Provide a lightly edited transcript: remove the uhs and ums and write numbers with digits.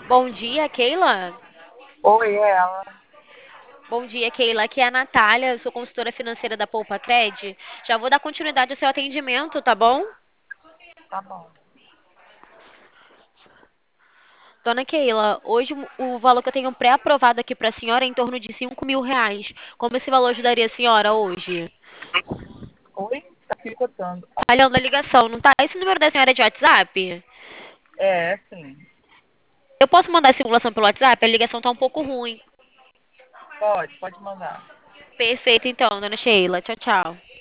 Bom dia, Keila. Oi, ela. Bom dia, Keila. Aqui é a Natália, eu sou consultora financeira da Poupa Cred. Já vou dar continuidade ao seu atendimento, tá bom? Tá bom. Dona Keila, hoje o valor que eu tenho pré-aprovado aqui para a senhora é em torno de R$ 5.000. Como esse valor ajudaria a senhora hoje? Oi? Tá picotando. Falhando a ligação, não tá? Esse número da senhora é de WhatsApp? Sim. Eu posso mandar a simulação pelo WhatsApp? A ligação tá um pouco ruim. Pode mandar. Perfeito, então, dona Sheila. Tchau, tchau.